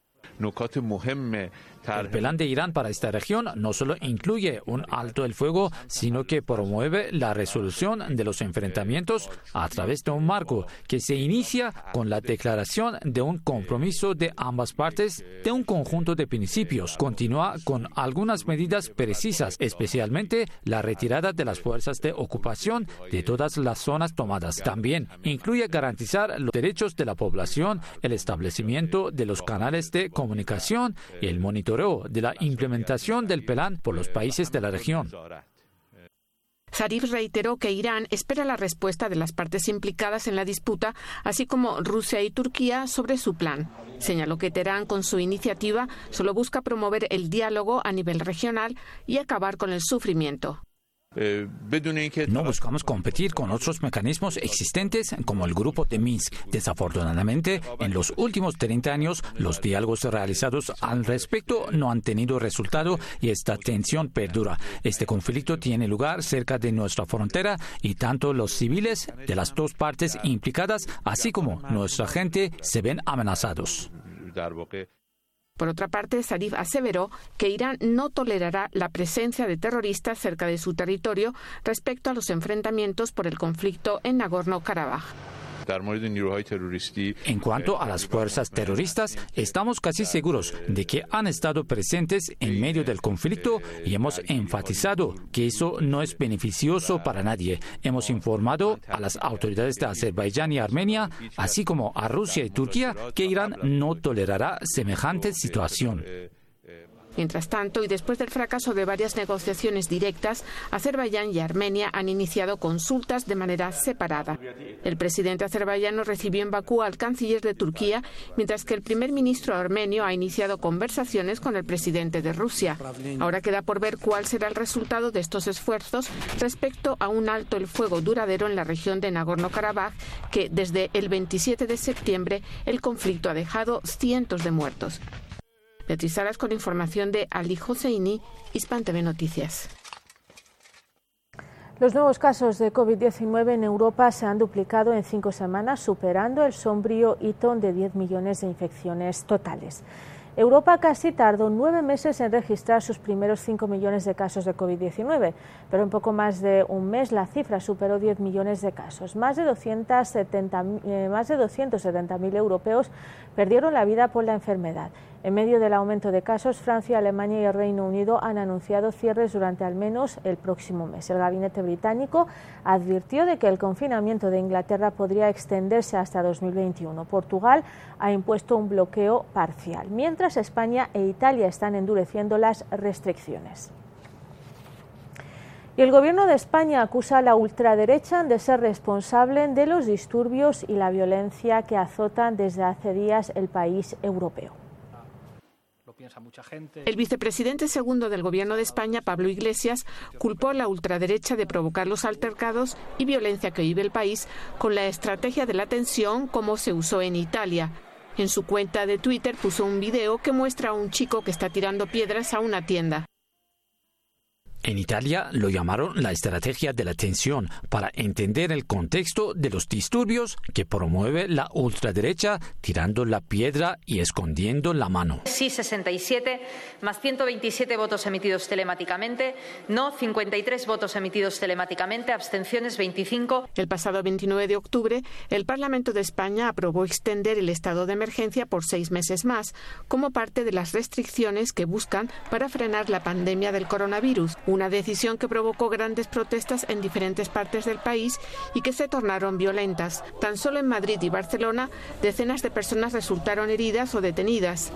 El plan de Irán para esta región no solo incluye un alto el fuego, sino que promueve la resolución de los enfrentamientos a través de un marco que se inicia con la declaración de un compromiso de ambas partes de un conjunto de principios. Continúa con algunas medidas precisas, especialmente la retirada de las fuerzas de ocupación de todas las zonas tomadas. También incluye garantizar los derechos de la población, el establecimiento de los canales de comunicación y el monitoreo de la implementación del plan por los países de la región. Zarif reiteró que Irán espera la respuesta de las partes implicadas en la disputa, así como Rusia y Turquía, sobre su plan. Señaló que Teherán, con su iniciativa, solo busca promover el diálogo a nivel regional y acabar con el sufrimiento. No buscamos competir con otros mecanismos existentes como el Grupo de Minsk. Desafortunadamente, en los últimos 30 años, los diálogos realizados al respecto no han tenido resultado y esta tensión perdura. Este conflicto tiene lugar cerca de nuestra frontera y tanto los civiles de las dos partes implicadas, así como nuestra gente, se ven amenazados. Por otra parte, Zarif aseveró que Irán no tolerará la presencia de terroristas cerca de su territorio respecto a los enfrentamientos por el conflicto en Nagorno-Karabaj. En cuanto a las fuerzas terroristas, estamos casi seguros de que han estado presentes en medio del conflicto y hemos enfatizado que eso no es beneficioso para nadie. Hemos informado a las autoridades de Azerbaiyán y Armenia, así como a Rusia y Turquía, que Irán no tolerará semejante situación. Mientras tanto, y después del fracaso de varias negociaciones directas, Azerbaiyán y Armenia han iniciado consultas de manera separada. El presidente azerbaiyano recibió en Bakú al canciller de Turquía, mientras que el primer ministro armenio ha iniciado conversaciones con el presidente de Rusia. Ahora queda por ver cuál será el resultado de estos esfuerzos respecto a un alto el fuego duradero en la región de Nagorno-Karabaj, que desde el 27 de septiembre el conflicto ha dejado cientos de muertos. Beatriz Salas con información de Ali Hosseini, Hispan TV Noticias. Los nuevos casos de COVID-19 en Europa se han duplicado en 5 semanas, superando el sombrío hito de 10 millones de infecciones totales. Europa casi tardó 9 meses en registrar sus primeros 5 millones de casos de COVID-19, pero en poco más de un mes la cifra superó 10 millones de casos. Más de 270.000 europeos perdieron la vida por la enfermedad. En medio del aumento de casos, Francia, Alemania y el Reino Unido han anunciado cierres durante al menos el próximo mes. El gabinete británico advirtió de que el confinamiento de Inglaterra podría extenderse hasta 2021. Portugal ha impuesto un bloqueo parcial, mientras España e Italia están endureciendo las restricciones. Y el Gobierno de España acusa a la ultraderecha de ser responsable de los disturbios y la violencia que azotan desde hace días el país europeo. El vicepresidente segundo del Gobierno de España, Pablo Iglesias, culpó a la ultraderecha de provocar los altercados y violencia que vive el país con la estrategia de la tensión como se usó en Italia. En su cuenta de Twitter puso un video que muestra a un chico que está tirando piedras a una tienda. En Italia lo llamaron la estrategia de la tensión para entender el contexto de los disturbios que promueve la ultraderecha tirando la piedra y escondiendo la mano. Sí 67, más 127 votos emitidos telemáticamente, no 53 votos emitidos telemáticamente, abstenciones 25. El pasado 29 de octubre, el Parlamento de España aprobó extender el estado de emergencia por 6 meses más, como parte de las restricciones que buscan para frenar la pandemia del coronavirus. Una decisión que provocó grandes protestas en diferentes partes del país y que se tornaron violentas. Tan solo en Madrid y Barcelona, decenas de personas resultaron heridas o detenidas.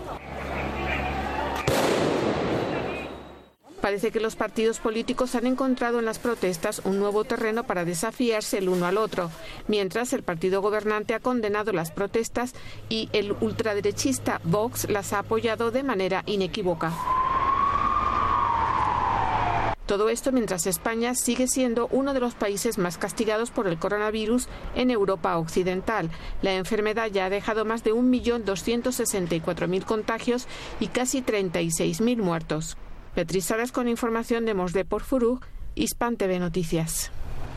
Parece que los partidos políticos han encontrado en las protestas un nuevo terreno para desafiarse el uno al otro, mientras el partido gobernante ha condenado las protestas y el ultraderechista Vox las ha apoyado de manera inequívoca. Todo esto mientras España sigue siendo uno de los países más castigados por el coronavirus en Europa Occidental. La enfermedad ya ha dejado más de 1.264.000 contagios y casi 36.000 muertos. Beatriz Salas con información de Mos Depor Furug, Hispan TV Noticias.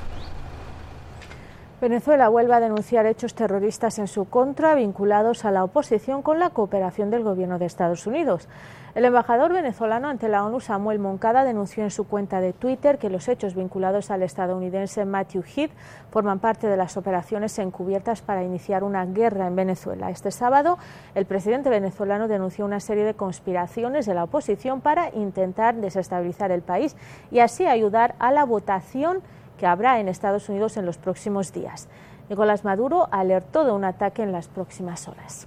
Venezuela vuelve a denunciar hechos terroristas en su contra vinculados a la oposición con la cooperación del gobierno de Estados Unidos. El embajador venezolano ante la ONU, Samuel Moncada, denunció en su cuenta de Twitter que los hechos vinculados al estadounidense Matthew Heath forman parte de las operaciones encubiertas para iniciar una guerra en Venezuela. Este sábado, el presidente venezolano denunció una serie de conspiraciones de la oposición para intentar desestabilizar el país y así ayudar a la votación que habrá en Estados Unidos en los próximos días. Nicolás Maduro alertó de un ataque en las próximas horas.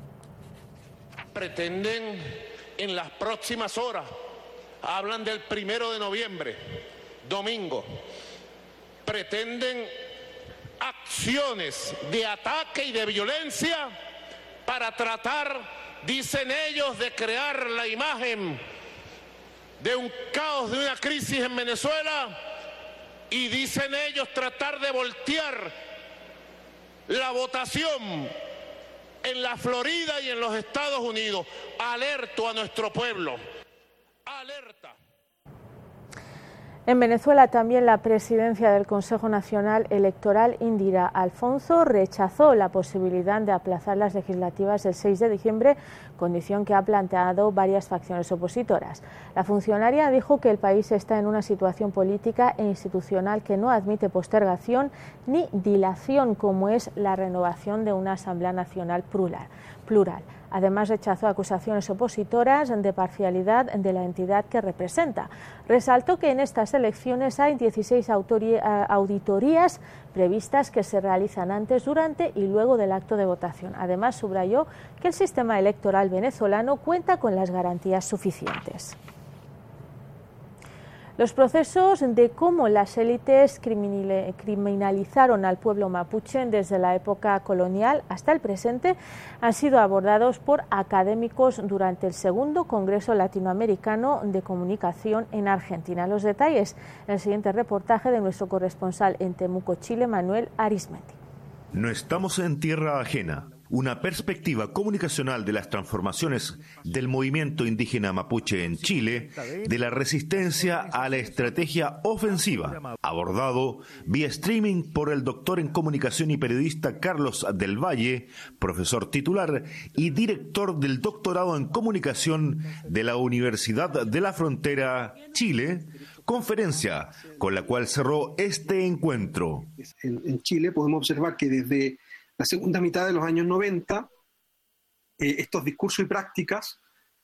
Pretenden en las próximas horas, hablan del 1 de noviembre, domingo, pretenden acciones de ataque y de violencia para tratar, dicen ellos, de crear la imagen de un caos, de una crisis en Venezuela, y dicen ellos tratar de voltear la votación en la Florida y en los Estados Unidos. Alerto a nuestro pueblo. Alerta. En Venezuela también la presidencia del Consejo Nacional Electoral, Indira Alfonso, rechazó la posibilidad de aplazar las legislativas del 6 de diciembre, condición que ha planteado varias facciones opositoras. La funcionaria dijo que el país está en una situación política e institucional que no admite postergación ni dilación, como es la renovación de una Asamblea Nacional plural. Además, rechazó acusaciones opositoras de parcialidad de la entidad que representa. Resaltó que en estas elecciones hay 16 auditorías previstas que se realizan antes, durante y luego del acto de votación. Además, subrayó que el sistema electoral venezolano cuenta con las garantías suficientes. Los procesos de cómo las élites criminalizaron al pueblo mapuche desde la época colonial hasta el presente han sido abordados por académicos durante el segundo Congreso Latinoamericano de Comunicación en Argentina. Los detalles en el siguiente reportaje de nuestro corresponsal en Temuco, Chile, Manuel Arismendi. No estamos en tierra ajena. Una perspectiva comunicacional de las transformaciones del movimiento indígena mapuche en Chile, de la resistencia a la estrategia ofensiva, abordado vía streaming por el doctor en comunicación y periodista Carlos del Valle, profesor titular y director del doctorado en comunicación de la Universidad de la Frontera, Chile, conferencia con la cual cerró este encuentro. En Chile podemos observar que desde la segunda mitad de los años 90, estos discursos y prácticas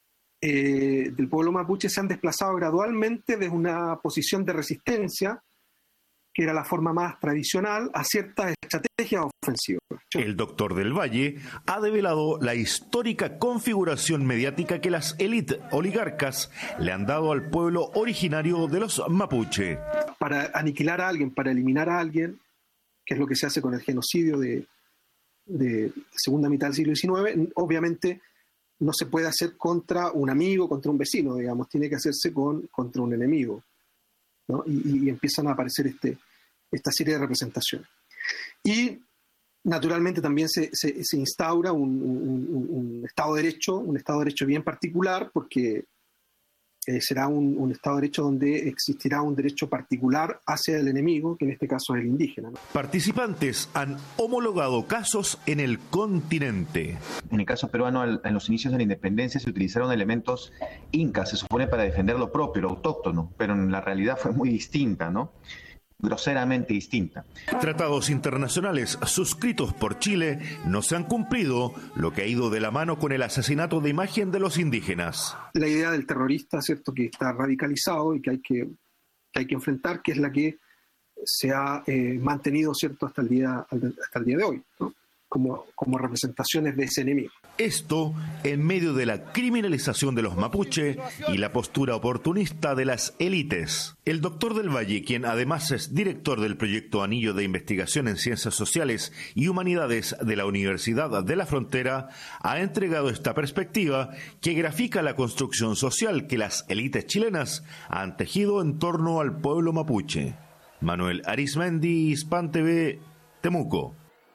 del pueblo mapuche se han desplazado gradualmente desde una posición de resistencia, que era la forma más tradicional, a ciertas estrategias ofensivas. El doctor del Valle ha develado la histórica configuración mediática que las élites oligarcas le han dado al pueblo originario de los mapuche. Para aniquilar a alguien, para eliminar a alguien, que es lo que se hace con el genocidio de segunda mitad del siglo XIX, obviamente no se puede hacer contra un amigo, contra un vecino, digamos, tiene que hacerse contra un enemigo, ¿no? Y empiezan a aparecer esta serie de representaciones. Y naturalmente también se instaura un Estado de Derecho bien particular, porque será un Estado de Derecho donde existirá un derecho particular hacia el enemigo, que en este caso es el indígena, ¿no? Participantes han homologado casos en el continente. En el caso peruano, en los inicios de la independencia se utilizaron elementos incas, se supone para defender lo propio, lo autóctono, pero en la realidad fue muy distinta, ¿no? Groseramente distinta. Tratados internacionales suscritos por Chile no se han cumplido, lo que ha ido de la mano con el asesinato de imagen de los indígenas. La idea del terrorista, ¿cierto?, que está radicalizado y que hay que enfrentar, que es la que se ha mantenido, ¿cierto?, hasta el día de hoy, ¿no? Como representaciones de ese enemigo. Esto en medio de la criminalización de los mapuche y la postura oportunista de las élites. El doctor del Valle, quien además es director del proyecto Anillo de Investigación en Ciencias Sociales y Humanidades de la Universidad de la Frontera, ha entregado esta perspectiva que grafica la construcción social que las élites chilenas han tejido en torno al pueblo mapuche. Manuel Arismendi, Hispan TV, Temuco.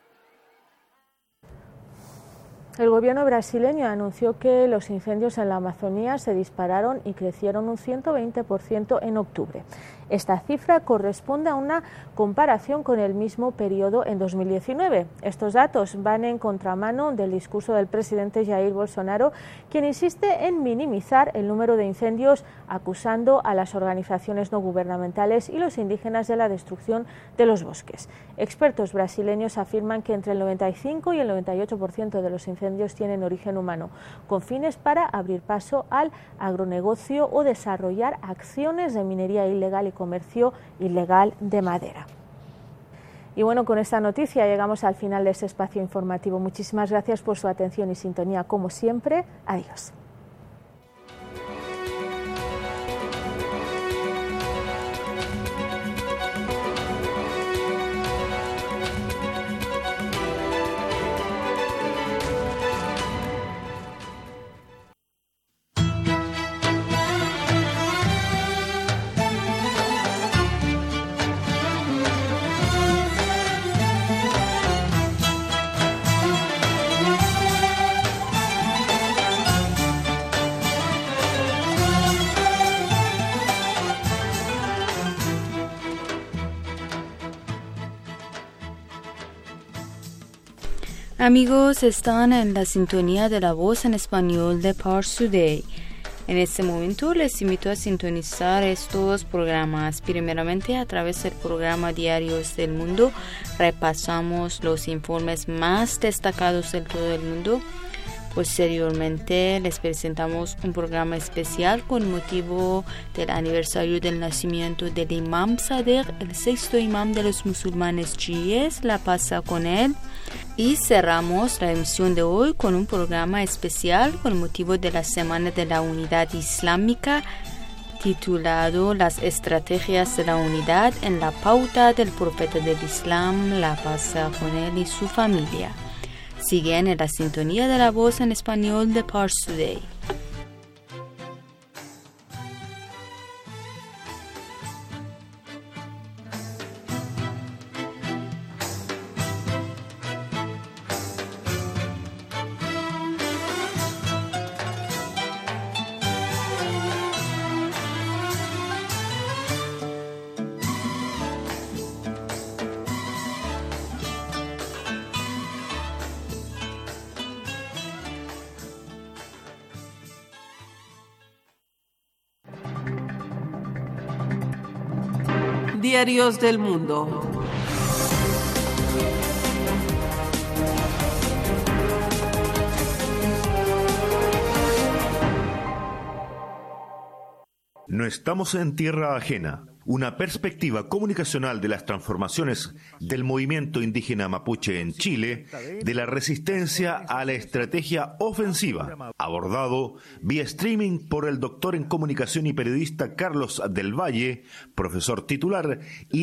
El gobierno brasileño anunció que los incendios en la Amazonía se dispararon y crecieron un 120% en octubre. Esta cifra corresponde a una comparación con el mismo periodo en 2019. Estos datos van en contramano del discurso del presidente Jair Bolsonaro, quien insiste en minimizar el número de incendios, acusando a las organizaciones no gubernamentales y los indígenas de la destrucción de los bosques. Expertos brasileños afirman que entre el 95 y el 98% de los incendios tienen origen humano, con fines para abrir paso al agronegocio o desarrollar acciones de minería ilegal y comercio ilegal de madera. Y bueno, con esta noticia llegamos al final de este espacio informativo. Muchísimas gracias por su atención y sintonía, como siempre. Adiós. Amigos, están en la sintonía de la voz en español de Pars Today. En este momento les invito a sintonizar estos programas. Primeramente, a través del programa Diarios del Mundo, repasamos los informes más destacados de todo el mundo. Posteriormente les presentamos un programa especial con motivo del aniversario del nacimiento del Imam Sadiq, el sexto imam de los musulmanes chiíes, la paz con él. Y cerramos la emisión de hoy con un programa especial con motivo de la Semana de la Unidad Islámica, titulado Las estrategias de la unidad en la pauta del profeta del Islam, la paz con él y su familia. Siguen en la sintonía de la voz en español de Pars Today. Diarios del Mundo. No estamos en tierra ajena. Una perspectiva comunicacional de las transformaciones del movimiento indígena mapuche en Chile, de la resistencia a la estrategia ofensiva, abordado vía streaming por el doctor en comunicación y periodista Carlos del Valle, profesor titular y